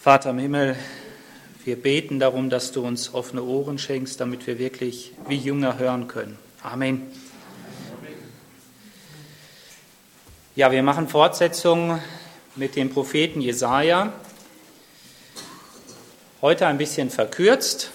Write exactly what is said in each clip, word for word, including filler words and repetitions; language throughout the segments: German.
Vater im Himmel, wir beten darum, dass du uns offene Ohren schenkst, damit wir wirklich wie Jünger hören können. Amen. Ja, wir machen Fortsetzung mit dem Propheten Jesaja. Heute ein bisschen verkürzt.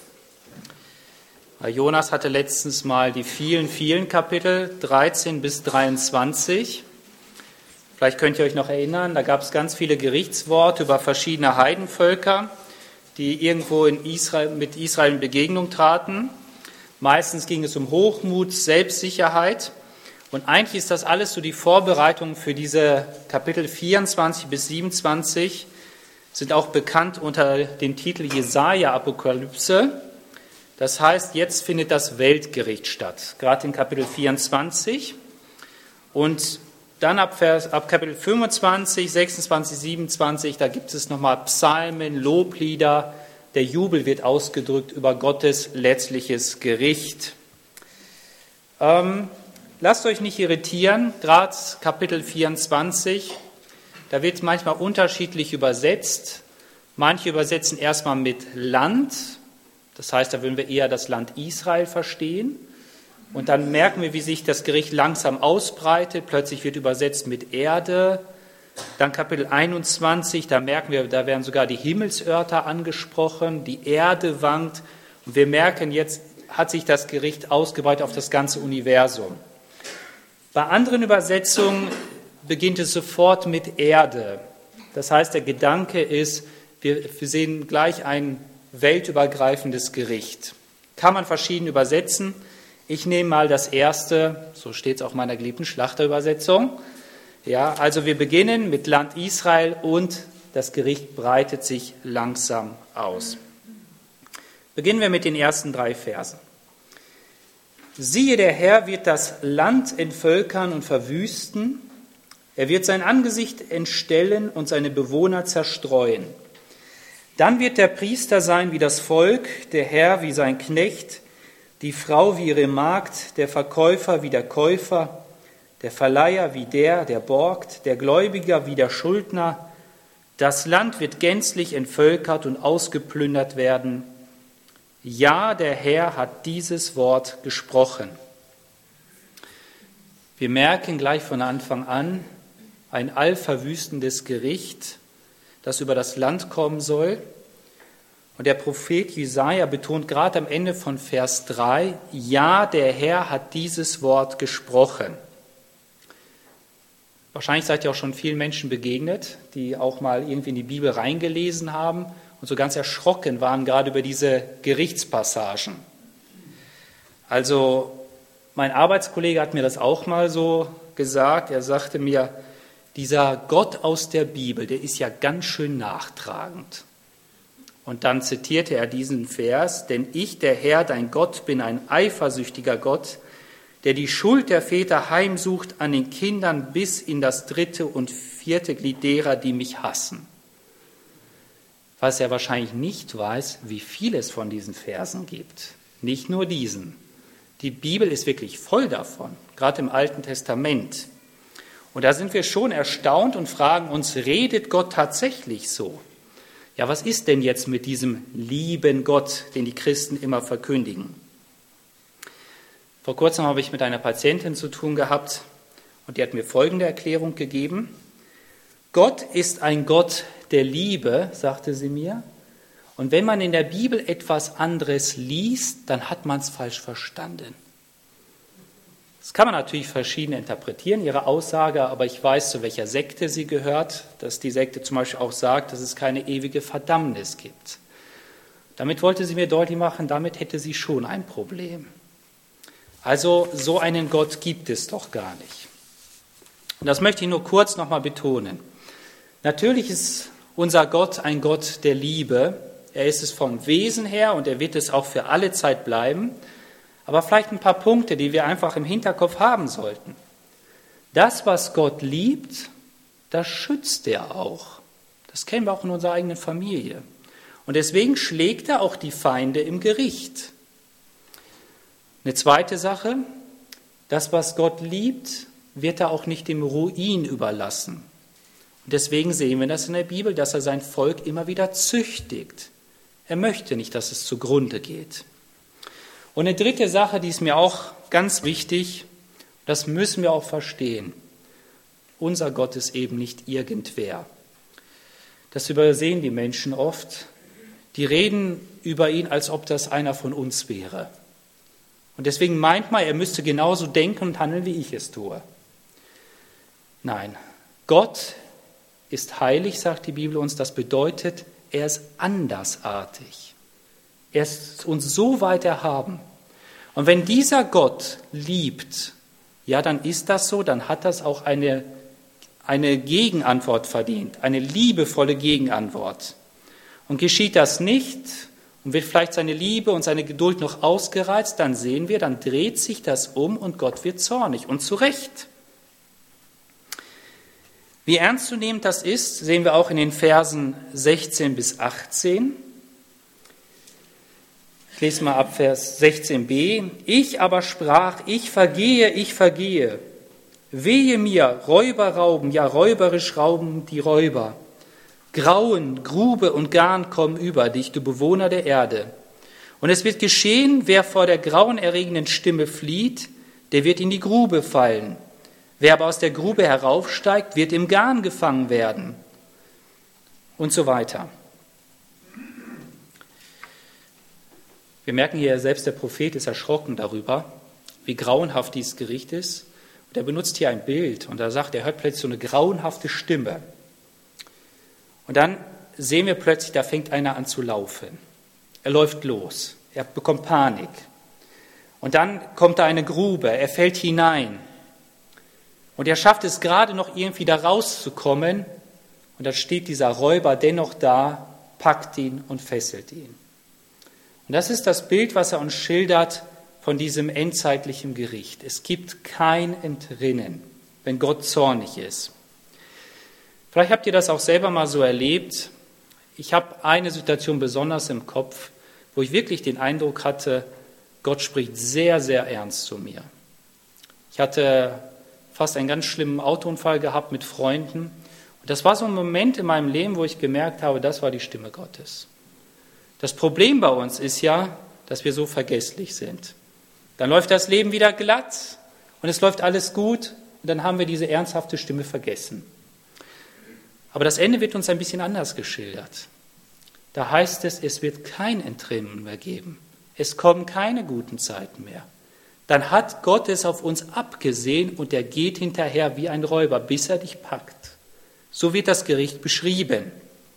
Jonas hatte letztens mal die vielen, vielen Kapitel, dreizehn bis dreiundzwanzig. Vielleicht könnt ihr euch noch erinnern, da gab es ganz viele Gerichtsworte über verschiedene Heidenvölker, die irgendwo in Israel, mit Israel in Begegnung traten. Meistens ging es um Hochmut, Selbstsicherheit. Und eigentlich ist das alles so die Vorbereitung für diese Kapitel vierundzwanzig bis siebenundzwanzig, sind auch bekannt unter dem Titel Jesaja-Apokalypse. Das heißt, jetzt findet das Weltgericht statt, gerade in Kapitel vierundzwanzig. Und dann ab, Vers, ab Kapitel fünfundzwanzig, sechsundzwanzig, siebenundzwanzig, da gibt es nochmal Psalmen, Loblieder. Der Jubel wird ausgedrückt über Gottes letztliches Gericht. Ähm, lasst euch nicht irritieren, gerade Kapitel vierundzwanzig, da wird manchmal unterschiedlich übersetzt. Manche übersetzen erstmal mit Land, das heißt, da würden wir eher das Land Israel verstehen. Und dann merken wir, wie sich das Gericht langsam ausbreitet. Plötzlich wird übersetzt mit Erde. Dann Kapitel einundzwanzig, da merken wir, da werden sogar die Himmelsörter angesprochen. Die Erde wankt. Und wir merken, jetzt hat sich das Gericht ausgebreitet auf das ganze Universum. Bei anderen Übersetzungen beginnt es sofort mit Erde. Das heißt, der Gedanke ist, wir, wir sehen gleich ein weltübergreifendes Gericht. Kann man verschieden übersetzen. Ich nehme mal das erste, so steht es auch in meiner geliebten Schlachterübersetzung. Ja, also wir beginnen mit Land Israel und das Gericht breitet sich langsam aus. Beginnen wir mit den ersten drei Versen. Siehe, der Herr wird das Land entvölkern und verwüsten. Er wird sein Angesicht entstellen und seine Bewohner zerstreuen. Dann wird der Priester sein wie das Volk, der Herr wie sein Knecht, die Frau wie ihre Magd, der Verkäufer wie der Käufer, der Verleiher wie der, der borgt, der Gläubiger wie der Schuldner. Das Land wird gänzlich entvölkert und ausgeplündert werden. Ja, der Herr hat dieses Wort gesprochen. Wir merken gleich von Anfang an ein allverwüstendes Gericht, das über das Land kommen soll. Und der Prophet Jesaja betont gerade am Ende von Vers drei, ja, der Herr hat dieses Wort gesprochen. Wahrscheinlich seid ihr auch schon vielen Menschen begegnet, die auch mal irgendwie in die Bibel reingelesen haben und so ganz erschrocken waren, gerade über diese Gerichtspassagen. Also mein Arbeitskollege hat mir das auch mal so gesagt. Er sagte mir, dieser Gott aus der Bibel, der ist ja ganz schön nachtragend. Und dann zitierte er diesen Vers, denn ich, der Herr, dein Gott, bin ein eifersüchtiger Gott, der die Schuld der Väter heimsucht an den Kindern bis in das dritte und vierte Glied derer, die mich hassen. Was er wahrscheinlich nicht weiß, wie viel es von diesen Versen gibt. Nicht nur diesen. Die Bibel ist wirklich voll davon, gerade im Alten Testament. Und da sind wir schon erstaunt und fragen uns, redet Gott tatsächlich so? Ja, was ist denn jetzt mit diesem lieben Gott, den die Christen immer verkündigen? Vor kurzem habe ich mit einer Patientin zu tun gehabt und die hat mir folgende Erklärung gegeben. Gott ist ein Gott der Liebe, sagte sie mir. Und wenn man in der Bibel etwas anderes liest, dann hat man es falsch verstanden. Das kann man natürlich verschieden interpretieren, ihre Aussage, aber ich weiß, zu welcher Sekte sie gehört, dass die Sekte zum Beispiel auch sagt, dass es keine ewige Verdammnis gibt. Damit wollte sie mir deutlich machen, damit hätte sie schon ein Problem. Also so einen Gott gibt es doch gar nicht. Und das möchte ich nur kurz nochmal betonen. Natürlich ist unser Gott ein Gott der Liebe. Er ist es vom Wesen her und er wird es auch für alle Zeit bleiben. Aber vielleicht ein paar Punkte, die wir einfach im Hinterkopf haben sollten. Das, was Gott liebt, das schützt er auch. Das kennen wir auch in unserer eigenen Familie. Und deswegen schlägt er auch die Feinde im Gericht. Eine zweite Sache, das, was Gott liebt, wird er auch nicht dem Ruin überlassen. Und deswegen sehen wir das in der Bibel, dass er sein Volk immer wieder züchtigt. Er möchte nicht, dass es zugrunde geht. Und eine dritte Sache, die ist mir auch ganz wichtig, das müssen wir auch verstehen. Unser Gott ist eben nicht irgendwer. Das übersehen die Menschen oft. Die reden über ihn, als ob das einer von uns wäre. Und deswegen meint man, er müsste genauso denken und handeln, wie ich es tue. Nein, Gott ist heilig, sagt die Bibel uns. Das bedeutet, er ist andersartig. Er ist uns so weit erhaben. Und wenn dieser Gott liebt, ja, dann ist das so, dann hat das auch eine, eine Gegenantwort verdient, eine liebevolle Gegenantwort. Und geschieht das nicht und wird vielleicht seine Liebe und seine Geduld noch ausgereizt, dann sehen wir, dann dreht sich das um und Gott wird zornig und zu Recht. Wie ernstzunehmend das ist, sehen wir auch in den Versen sechzehn bis achtzehn. Ich lese mal ab Vers sechzehn b. Ich aber sprach, ich vergehe, ich vergehe. Wehe mir, Räuber rauben, ja räuberisch rauben die Räuber. Grauen, Grube und Garn kommen über dich, du Bewohner der Erde. Und es wird geschehen, wer vor der grauenerregenden Stimme flieht, der wird in die Grube fallen. Wer aber aus der Grube heraufsteigt, wird im Garn gefangen werden. Und so weiter. Wir merken hier, selbst der Prophet ist erschrocken darüber, wie grauenhaft dieses Gericht ist. Und er benutzt hier ein Bild und er sagt, er hört plötzlich so eine grauenhafte Stimme. Und dann sehen wir plötzlich, da fängt einer an zu laufen. Er läuft los, er bekommt Panik. Und dann kommt da eine Grube, er fällt hinein. Und er schafft es gerade noch irgendwie da rauszukommen. Und da steht dieser Räuber dennoch da, packt ihn und fesselt ihn. Und das ist das Bild, was er uns schildert von diesem endzeitlichen Gericht. Es gibt kein Entrinnen, wenn Gott zornig ist. Vielleicht habt ihr das auch selber mal so erlebt. Ich habe eine Situation besonders im Kopf, wo ich wirklich den Eindruck hatte, Gott spricht sehr, sehr ernst zu mir. Ich hatte fast einen ganz schlimmen Autounfall gehabt mit Freunden. Und das war so ein Moment in meinem Leben, wo ich gemerkt habe, das war die Stimme Gottes. Das Problem bei uns ist ja, dass wir so vergesslich sind. Dann läuft das Leben wieder glatt und es läuft alles gut und dann haben wir diese ernsthafte Stimme vergessen. Aber das Ende wird uns ein bisschen anders geschildert. Da heißt es, es wird kein Entrinnen mehr geben. Es kommen keine guten Zeiten mehr. Dann hat Gott es auf uns abgesehen und er geht hinterher wie ein Räuber, bis er dich packt. So wird das Gericht beschrieben.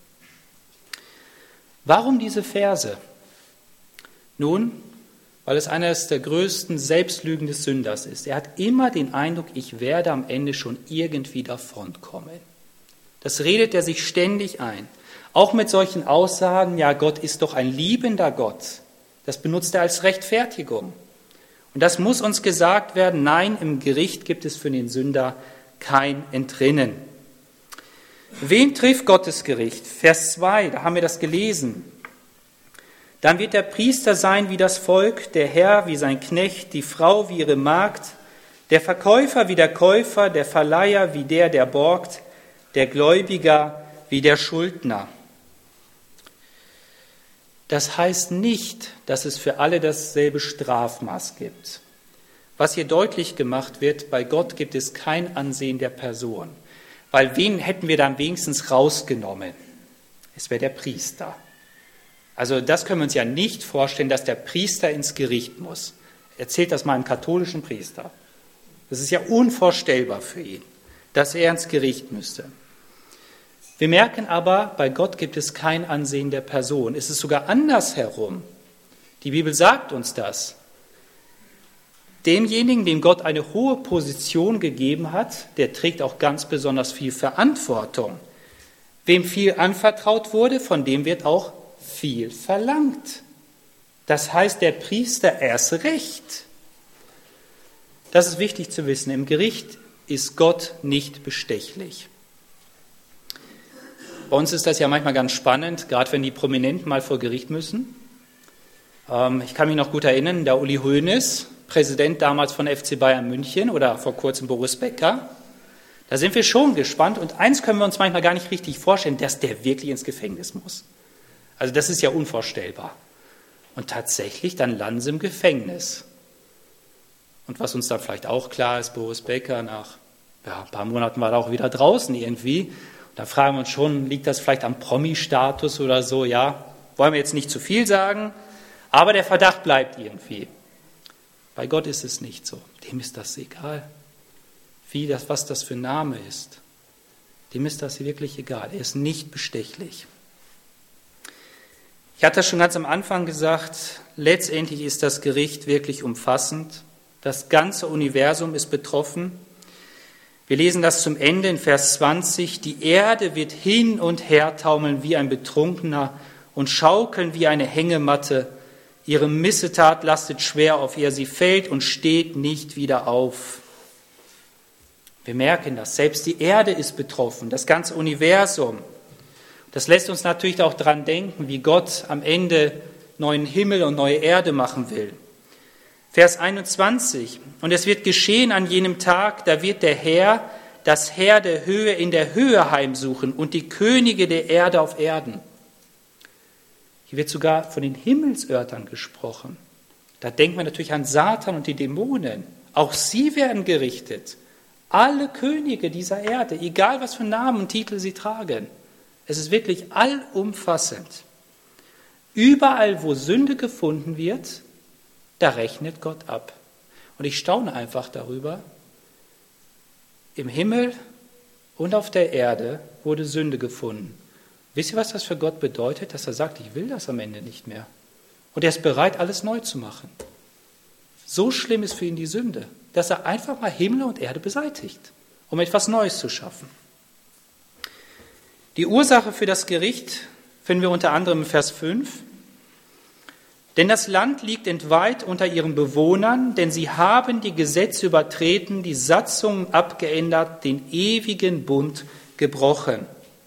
Warum diese Verse? Nun, weil es eines der größten Selbstlügen des Sünders ist. Er hat immer den Eindruck, ich werde am Ende schon irgendwie davonkommen. Das redet er sich ständig ein. Auch mit solchen Aussagen, ja, Gott ist doch ein liebender Gott. Das benutzt er als Rechtfertigung. Und das muss uns gesagt werden, nein, im Gericht gibt es für den Sünder kein Entrinnen. Wen trifft Gottes Gericht? Vers zwei, da haben wir das gelesen. Dann wird der Priester sein wie das Volk, der Herr wie sein Knecht, die Frau wie ihre Magd, der Verkäufer wie der Käufer, der Verleiher wie der, der borgt, der Gläubiger wie der Schuldner. Das heißt nicht, dass es für alle dasselbe Strafmaß gibt. Was hier deutlich gemacht wird, bei Gott gibt es kein Ansehen der Person. Weil wen hätten wir dann wenigstens rausgenommen? Es wäre der Priester. Also das können wir uns ja nicht vorstellen, dass der Priester ins Gericht muss. Erzählt das mal einem katholischen Priester. Das ist ja unvorstellbar für ihn, dass er ins Gericht müsste. Wir merken aber, bei Gott gibt es kein Ansehen der Person. Es ist sogar andersherum. Die Bibel sagt uns das. Demjenigen, dem Gott eine hohe Position gegeben hat, der trägt auch ganz besonders viel Verantwortung. Wem viel anvertraut wurde, von dem wird auch viel verlangt. Das heißt, der Priester erst recht. Das ist wichtig zu wissen. Im Gericht ist Gott nicht bestechlich. Bei uns ist das ja manchmal ganz spannend, gerade wenn die Prominenten mal vor Gericht müssen. Ähm, ich kann mich noch gut erinnern, der Uli Hoeneß, Präsident damals von F C Bayern München oder vor kurzem Boris Becker. Da sind wir schon gespannt. Und eins können wir uns manchmal gar nicht richtig vorstellen, dass der wirklich ins Gefängnis muss. Also das ist ja unvorstellbar. Und tatsächlich, dann landen sie im Gefängnis. Und was uns dann vielleicht auch klar ist, Boris Becker, nach ja, ein paar Monaten war er auch wieder draußen irgendwie. Und da fragen wir uns schon, liegt das vielleicht am Promi-Status oder so? Ja, wollen wir jetzt nicht zu viel sagen, aber der Verdacht bleibt irgendwie. Bei Gott ist es nicht so. Dem ist das egal. Wie das, was das für ein Name ist. Dem ist das wirklich egal. Er ist nicht bestechlich. Ich hatte schon ganz am Anfang gesagt, letztendlich ist das Gericht wirklich umfassend. Das ganze Universum ist betroffen. Wir lesen das zum Ende in Vers zwanzig. Die Erde wird hin und her taumeln wie ein Betrunkener und schaukeln wie eine Hängematte. Ihre Missetat lastet schwer auf ihr. Sie fällt und steht nicht wieder auf. Wir merken das. Selbst die Erde ist betroffen, das ganze Universum. Das lässt uns natürlich auch daran denken, wie Gott am Ende neuen Himmel und neue Erde machen will. Vers einundzwanzig. Und es wird geschehen an jenem Tag, da wird der Herr das Heer der Höhe in der Höhe heimsuchen und die Könige der Erde auf Erden. Hier wird sogar von den Himmelsörtern gesprochen. Da denkt man natürlich an Satan und die Dämonen. Auch sie werden gerichtet. Alle Könige dieser Erde, egal was für Namen und Titel sie tragen. Es ist wirklich allumfassend. Überall, wo Sünde gefunden wird, da rechnet Gott ab. Und ich staune einfach darüber. Im Himmel und auf der Erde wurde Sünde gefunden. Wisst ihr, was das für Gott bedeutet? Dass er sagt, ich will das am Ende nicht mehr. Und er ist bereit, alles neu zu machen. So schlimm ist für ihn die Sünde, dass er einfach mal Himmel und Erde beseitigt, um etwas Neues zu schaffen. Die Ursache für das Gericht finden wir unter anderem in Vers fünf. Denn das Land liegt entweiht unter ihren Bewohnern, denn sie haben die Gesetze übertreten, die Satzungen abgeändert, den ewigen Bund gebrochen.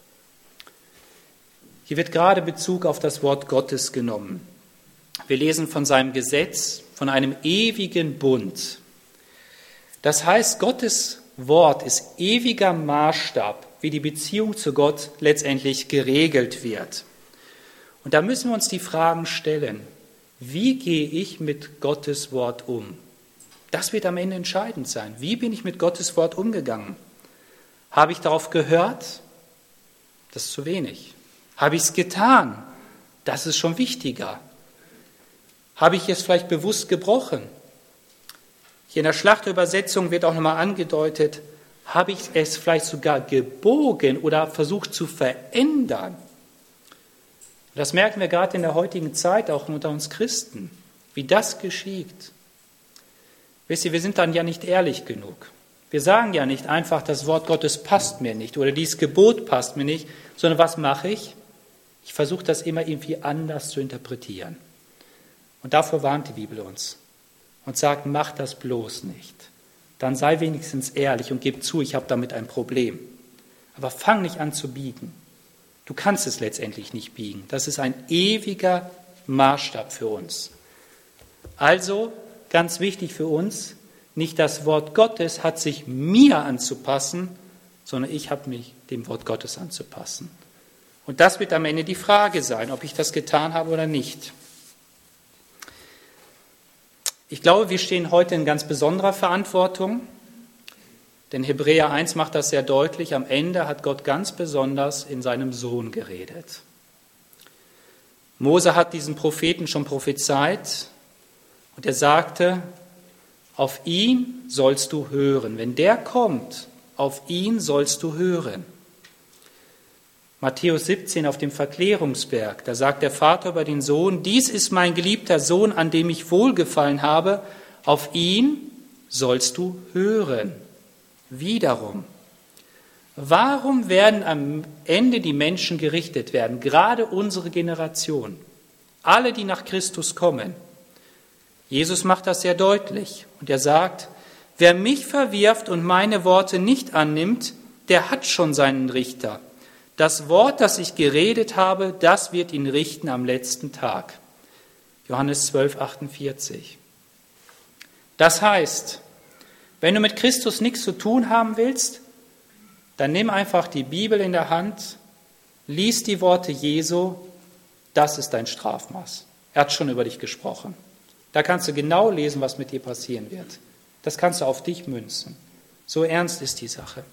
Hier wird gerade Bezug auf das Wort Gottes genommen. Wir lesen von seinem Gesetz, von einem ewigen Bund. Das heißt, Gottes Wort ist ewiger Maßstab, wie die Beziehung zu Gott letztendlich geregelt wird. Und da müssen wir uns die Fragen stellen, wie gehe ich mit Gottes Wort um? Das wird am Ende entscheidend sein. Wie bin ich mit Gottes Wort umgegangen? Habe ich darauf gehört? Das ist zu wenig. Habe ich es getan? Das ist schon wichtiger. Habe ich es vielleicht bewusst gebrochen? Hier in der Schlachterübersetzung wird auch nochmal angedeutet, habe ich es vielleicht sogar gebogen oder versucht zu verändern? Das merken wir gerade in der heutigen Zeit, auch unter uns Christen, wie das geschieht. Wisst ihr, wir sind dann ja nicht ehrlich genug. Wir sagen ja nicht einfach, das Wort Gottes passt mir nicht oder dieses Gebot passt mir nicht, sondern was mache ich? Ich versuche das immer irgendwie anders zu interpretieren. Und davor warnt die Bibel uns und sagt, mach das bloß nicht. Dann sei wenigstens ehrlich und gib zu, ich habe damit ein Problem. Aber fang nicht an zu biegen. Du kannst es letztendlich nicht biegen. Das ist ein ewiger Maßstab für uns. Also, ganz wichtig für uns, nicht das Wort Gottes hat sich mir anzupassen, sondern ich habe mich dem Wort Gottes anzupassen. Und das wird am Ende die Frage sein, ob ich das getan habe oder nicht. Ich glaube, wir stehen heute in ganz besonderer Verantwortung, denn Hebräer eins macht das sehr deutlich. Am Ende hat Gott ganz besonders in seinem Sohn geredet. Mose hat diesen Propheten schon prophezeit und er sagte, auf ihn sollst du hören. Wenn der kommt, auf ihn sollst du hören. Matthäus siebzehn auf dem Verklärungsberg, da sagt der Vater über den Sohn, dies ist mein geliebter Sohn, an dem ich wohlgefallen habe, auf ihn sollst du hören. Wiederum, warum werden am Ende die Menschen gerichtet werden, gerade unsere Generation, alle, die nach Christus kommen? Jesus macht das sehr deutlich und er sagt, wer mich verwirft und meine Worte nicht annimmt, der hat schon seinen Richter. Das Wort, das ich geredet habe, das wird ihn richten am letzten Tag. Johannes zwölf, achtundvierzig. Das heißt, wenn du mit Christus nichts zu tun haben willst, dann nimm einfach die Bibel in der Hand, lies die Worte Jesu, das ist dein Strafmaß. Er hat schon über dich gesprochen. Da kannst du genau lesen, was mit dir passieren wird. Das kannst du auf dich münzen. So ernst ist die Sache.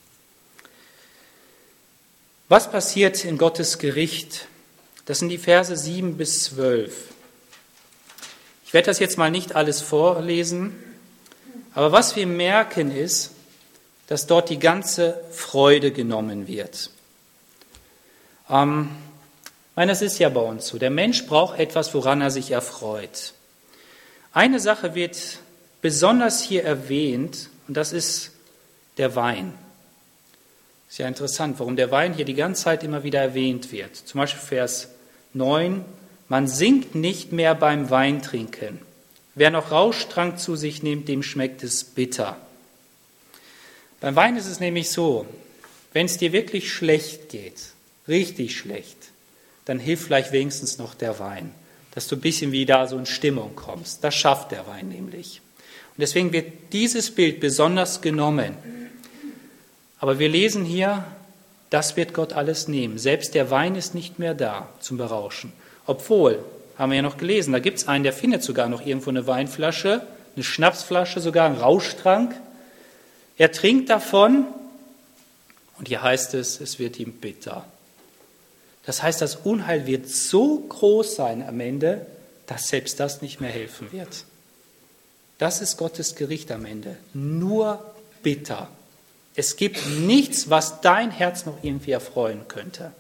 Was passiert in Gottes Gericht? Das sind die Verse sieben bis zwölf. Ich werde das jetzt mal nicht alles vorlesen, aber was wir merken ist, dass dort die ganze Freude genommen wird. Ähm, ich meine, das ist ja bei uns so. Der Mensch braucht etwas, woran er sich erfreut. Eine Sache wird besonders hier erwähnt, und das ist der Wein. Ist ja interessant, warum der Wein hier die ganze Zeit immer wieder erwähnt wird. Zum Beispiel Vers neun, man singt nicht mehr beim Weintrinken. Wer noch Rauschtrank zu sich nimmt, dem schmeckt es bitter. Beim Wein ist es nämlich so, wenn es dir wirklich schlecht geht, richtig schlecht, dann hilft vielleicht wenigstens noch der Wein, dass du ein bisschen wieder so in Stimmung kommst. Das schafft der Wein nämlich. Und deswegen wird dieses Bild besonders genommen. Aber wir lesen hier, das wird Gott alles nehmen. Selbst der Wein ist nicht mehr da zum Berauschen. Obwohl, haben wir ja noch gelesen, da gibt es einen, der findet sogar noch irgendwo eine Weinflasche, eine Schnapsflasche, sogar einen Rauschtrank. Er trinkt davon und hier heißt es, es wird ihm bitter. Das heißt, das Unheil wird so groß sein am Ende, dass selbst das nicht mehr helfen wird. Das ist Gottes Gericht am Ende. Nur bitter. Es gibt nichts, was dein Herz noch irgendwie erfreuen könnte.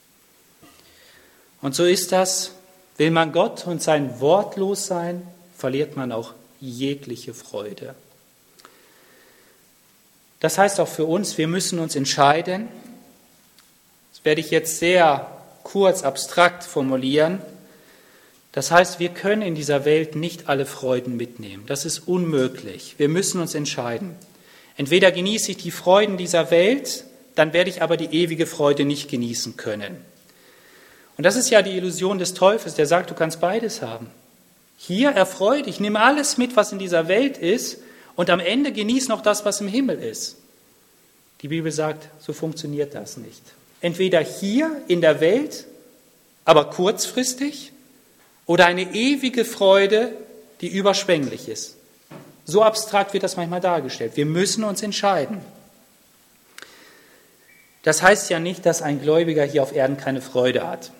Und so ist das, will man Gott und sein Wort los sein, verliert man auch jegliche Freude. Das heißt auch für uns, wir müssen uns entscheiden. Das werde ich jetzt sehr kurz, abstrakt formulieren. Das heißt, wir können in dieser Welt nicht alle Freuden mitnehmen. Das ist unmöglich. Wir müssen uns entscheiden. Entweder genieße ich die Freuden dieser Welt, dann werde ich aber die ewige Freude nicht genießen können. Und das ist ja die Illusion des Teufels, der sagt, du kannst beides haben. Hier erfreue dich, nimm alles mit, was in dieser Welt ist, und am Ende genieß noch das, was im Himmel ist. Die Bibel sagt, so funktioniert das nicht. Entweder hier in der Welt, aber kurzfristig, oder eine ewige Freude, die überschwänglich ist. So abstrakt wird das manchmal dargestellt. Wir müssen uns entscheiden. Das heißt ja nicht, dass ein Gläubiger hier auf Erden keine Freude hat.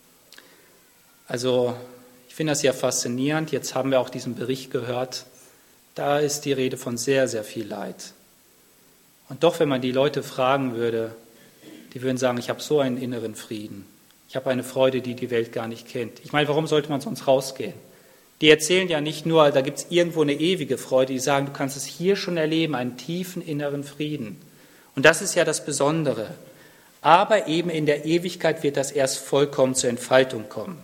Also ich finde das ja faszinierend. Jetzt haben wir auch diesen Bericht gehört. Da ist die Rede von sehr, sehr viel Leid. Und doch, wenn man die Leute fragen würde, die würden sagen, ich habe so einen inneren Frieden. Ich habe eine Freude, die die Welt gar nicht kennt. Ich meine, warum sollte man sonst rausgehen? Die erzählen ja nicht nur, da gibt es irgendwo eine ewige Freude. Die sagen, du kannst es hier schon erleben, einen tiefen inneren Frieden. Und das ist ja das Besondere. Aber eben in der Ewigkeit wird das erst vollkommen zur Entfaltung kommen.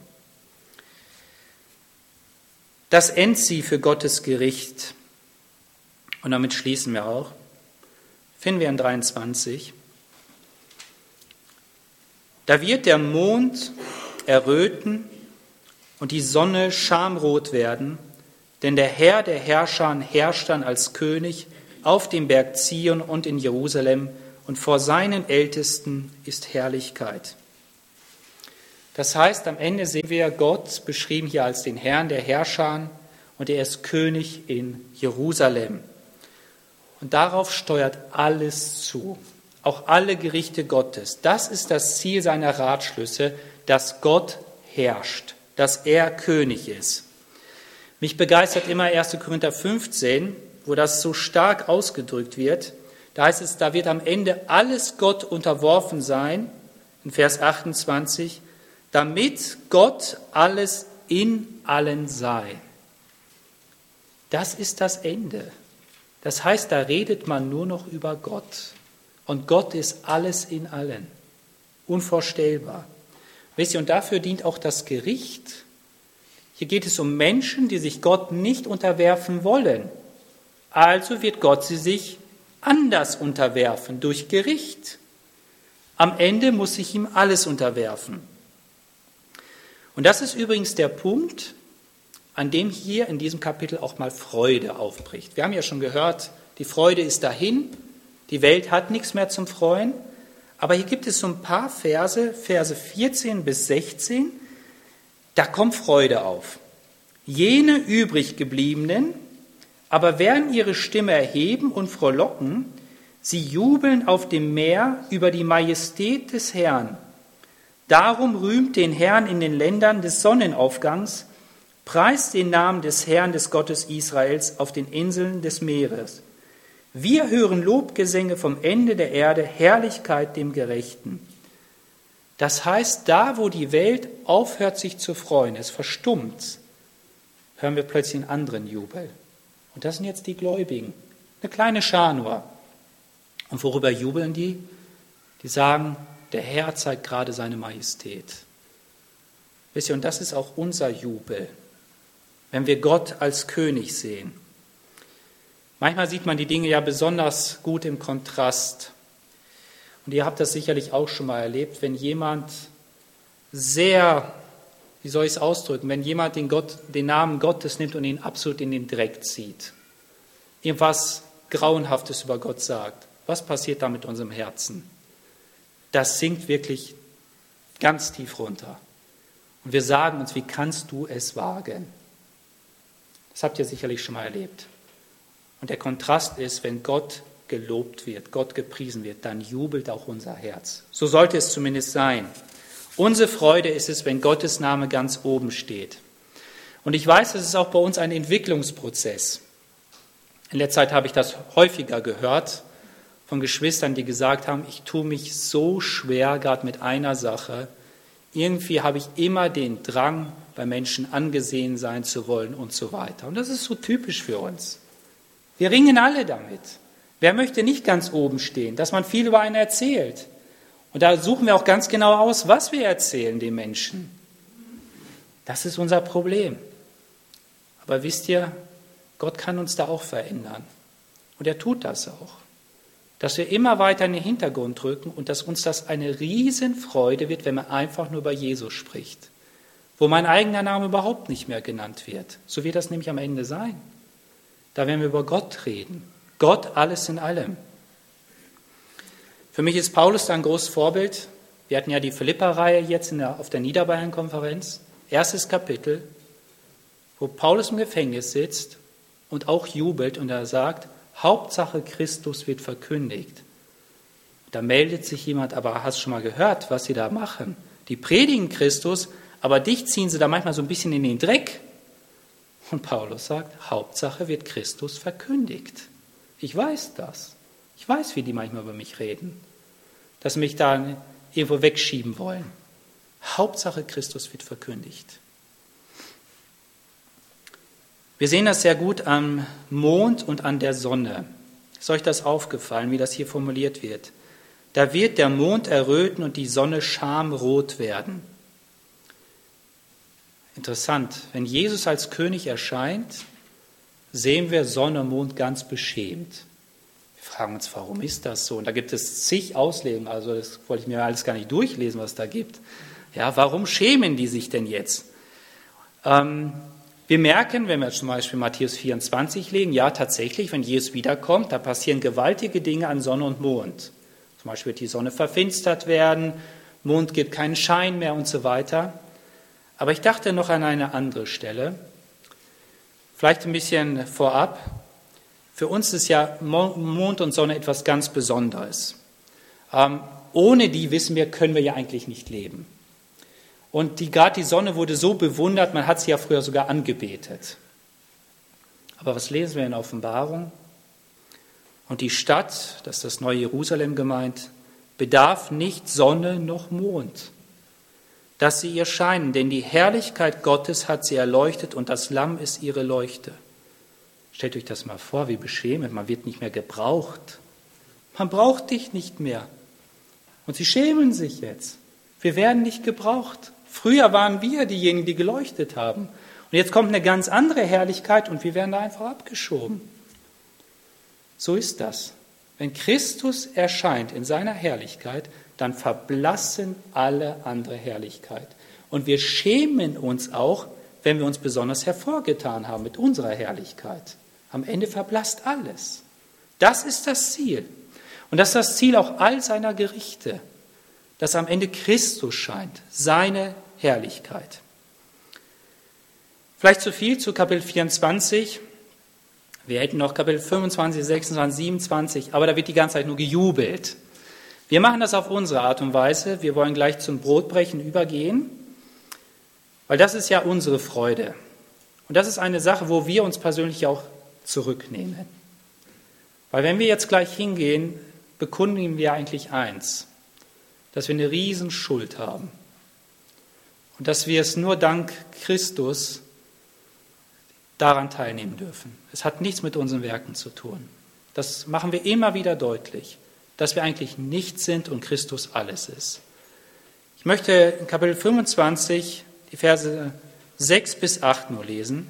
Das Endziel für Gottes Gericht, und damit schließen wir auch, finden wir in dreiundzwanzig. Da wird der Mond erröten und die Sonne schamrot werden, denn der Herr der Herrscher herrscht dann als König auf dem Berg Zion und in Jerusalem, und vor seinen Ältesten ist Herrlichkeit. Das heißt, am Ende sehen wir Gott beschrieben hier als den Herrn der Herrscher, und er ist König in Jerusalem. Und darauf steuert alles zu, auch alle Gerichte Gottes. Das ist das Ziel seiner Ratschlüsse, dass Gott herrscht, dass er König ist. Mich begeistert immer erster Korinther fünfzehn, wo das so stark ausgedrückt wird. Da heißt es, da wird am Ende alles Gott unterworfen sein, in Vers achtundzwanzig, damit Gott alles in allen sei. Das ist das Ende. Das heißt, da redet man nur noch über Gott. Und Gott ist alles in allen. Unvorstellbar. Wisst ihr, und dafür dient auch das Gericht. Hier geht es um Menschen, die sich Gott nicht unterwerfen wollen. Also wird Gott sie sich anders unterwerfen, durch Gericht. Am Ende muss sich ihm alles unterwerfen. Und das ist übrigens der Punkt, an dem hier in diesem Kapitel auch mal Freude aufbricht. Wir haben ja schon gehört, die Freude ist dahin, Die Welt hat nichts mehr zum Freuen. Aber hier gibt es so ein paar Verse, Verse vierzehn bis sechzehn, da kommt Freude auf. Jene übrig gebliebenen aber werden ihre Stimme erheben und frohlocken, sie jubeln auf dem Meer über die Majestät des Herrn. Darum rühmt den Herrn in den Ländern des Sonnenaufgangs, preist den Namen des Herrn, des Gottes Israels, auf den Inseln des Meeres. Wir hören Lobgesänge vom Ende der Erde, Herrlichkeit dem Gerechten. Das heißt, da wo die Welt aufhört sich zu freuen, es verstummt, hören wir plötzlich einen anderen Jubel. Und das sind jetzt die Gläubigen, eine kleine Schar nur. Und worüber jubeln die? Die sagen, der Herr zeigt gerade seine Majestät. Wisst ihr, und das ist auch unser Jubel, wenn wir Gott als König sehen. Manchmal sieht man die Dinge ja besonders gut im Kontrast. Und ihr habt das sicherlich auch schon mal erlebt, wenn jemand sehr, wie soll ich es ausdrücken, wenn jemand den, Gott, den Namen Gottes nimmt und ihn absolut in den Dreck zieht, irgendwas Grauenhaftes über Gott sagt, was passiert da mit unserem Herzen? Das sinkt wirklich ganz tief runter. Und wir sagen uns, wie kannst du es wagen? Das habt ihr sicherlich schon mal erlebt. Und der Kontrast ist, wenn Gott gelobt wird, Gott gepriesen wird, dann jubelt auch unser Herz. So sollte es zumindest sein. Unsere Freude ist es, wenn Gottes Name ganz oben steht. Und ich weiß, es ist auch bei uns ein Entwicklungsprozess. In letzter Zeit habe ich das häufiger gehört von Geschwistern, die gesagt haben, ich tue mich so schwer, gerade mit einer Sache. Irgendwie habe ich immer den Drang, bei Menschen angesehen sein zu wollen und so weiter. Und das ist so typisch für uns. Wir ringen alle damit. Wer möchte nicht ganz oben stehen, dass man viel über einen erzählt? Und da suchen wir auch ganz genau aus, was wir erzählen den Menschen. Das ist unser Problem. Aber wisst ihr, Gott kann uns da auch verändern. Und er tut das auch. Dass wir immer weiter in den Hintergrund rücken und dass uns das eine Riesenfreude wird, wenn man einfach nur über Jesus spricht. Wo mein eigener Name überhaupt nicht mehr genannt wird. So wird das nämlich am Ende sein. Da werden wir über Gott reden. Gott alles in allem. Für mich ist Paulus da ein großes Vorbild. Wir hatten ja die Philipper-Reihe jetzt in der, auf der Niederbayern-Konferenz. Erstes Kapitel, wo Paulus im Gefängnis sitzt und auch jubelt und er sagt, Hauptsache Christus wird verkündigt. Da meldet sich jemand, aber hast du schon mal gehört, was sie da machen? Die predigen Christus, aber dich ziehen sie da manchmal so ein bisschen in den Dreck. Und Paulus sagt, Hauptsache wird Christus verkündigt. Ich weiß das. Ich weiß, wie die manchmal über mich reden. Dass sie mich da irgendwo wegschieben wollen. Hauptsache Christus wird verkündigt. Wir sehen das sehr gut am Mond und an der Sonne. Ist euch das aufgefallen, wie das hier formuliert wird? Da wird der Mond erröten und die Sonne schamrot werden. Interessant, wenn Jesus als König erscheint, sehen wir Sonne und Mond ganz beschämt. Wir fragen uns, warum ist das so? Und da gibt es zig Auslegungen, also das wollte ich mir alles gar nicht durchlesen, was da gibt. Ja, warum schämen die sich denn jetzt? Ähm, wir merken, wenn wir zum Beispiel Matthäus vierundzwanzig lesen, ja tatsächlich, wenn Jesus wiederkommt, da passieren gewaltige Dinge an Sonne und Mond. Zum Beispiel wird die Sonne verfinstert werden, Mond gibt keinen Schein mehr und so weiter. Aber ich dachte noch an eine andere Stelle, vielleicht ein bisschen vorab. Für uns ist ja Mond und Sonne etwas ganz Besonderes. Ähm, ohne die, wissen wir, können wir ja eigentlich nicht leben. Und die, gerade die Sonne wurde so bewundert, man hat sie ja früher sogar angebetet. Aber was lesen wir in Offenbarung? Und die Stadt, das ist das neue Jerusalem gemeint, bedarf nicht Sonne noch Mond, dass sie ihr scheinen, denn die Herrlichkeit Gottes hat sie erleuchtet und das Lamm ist ihre Leuchte. Stellt euch das mal vor, wie beschämend, man wird nicht mehr gebraucht. Man braucht dich nicht mehr. Und sie schämen sich jetzt. Wir werden nicht gebraucht. Früher waren wir diejenigen, die geleuchtet haben. Und jetzt kommt eine ganz andere Herrlichkeit und wir werden da einfach abgeschoben. So ist das. Wenn Christus erscheint in seiner Herrlichkeit, dann verblassen alle andere Herrlichkeit. Und wir schämen uns auch, wenn wir uns besonders hervorgetan haben mit unserer Herrlichkeit. Am Ende verblasst alles. Das ist das Ziel. Und das ist das Ziel auch all seiner Gerichte, dass am Ende Christus scheint, seine Herrlichkeit. Vielleicht zu viel zu Kapitel vierundzwanzig. Wir hätten noch Kapitel fünfundzwanzig, sechsundzwanzig, siebenundzwanzig, aber da wird die ganze Zeit nur gejubelt. Wir machen das auf unsere Art und Weise. Wir wollen gleich zum Brotbrechen übergehen, weil das ist ja unsere Freude. Und das ist eine Sache, wo wir uns persönlich auch zurücknehmen. Weil wenn wir jetzt gleich hingehen, bekundigen wir eigentlich eins, dass wir eine Riesenschuld haben und dass wir es nur dank Christus daran teilnehmen dürfen. Es hat nichts mit unseren Werken zu tun. Das machen wir immer wieder deutlich, dass wir eigentlich nichts sind und Christus alles ist. Ich möchte in Kapitel fünfundzwanzig die Verse sechs bis acht nur lesen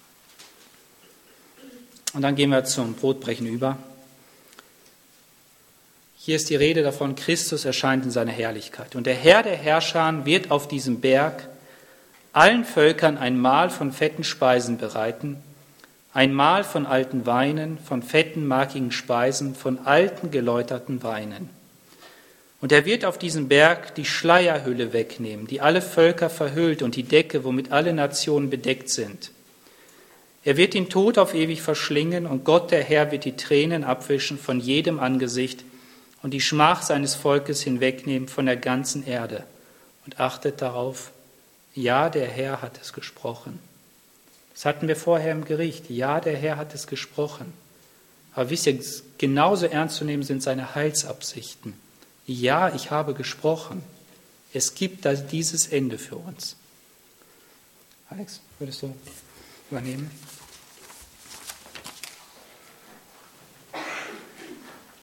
und dann gehen wir zum Brotbrechen über. Hier ist die Rede davon, Christus erscheint in seiner Herrlichkeit. Und der Herr der Herrscher wird auf diesem Berg allen Völkern ein Mahl von fetten Speisen bereiten, ein Mahl von alten Weinen, von fetten, markigen Speisen, von alten, geläuterten Weinen. Und er wird auf diesem Berg die Schleierhülle wegnehmen, die alle Völker verhüllt, und die Decke, womit alle Nationen bedeckt sind. Er wird den Tod auf ewig verschlingen, und Gott, der Herr, wird die Tränen abwischen von jedem Angesicht und die Schmach seines Volkes hinwegnehmen von der ganzen Erde. Und achtet darauf, ja, der Herr hat es gesprochen. Das hatten wir vorher im Gericht. Ja, der Herr hat es gesprochen. Aber wisst ihr, genauso ernst zu nehmen sind seine Heilsabsichten. Ja, ich habe gesprochen. Es gibt da dieses Ende für uns. Alex, würdest du übernehmen?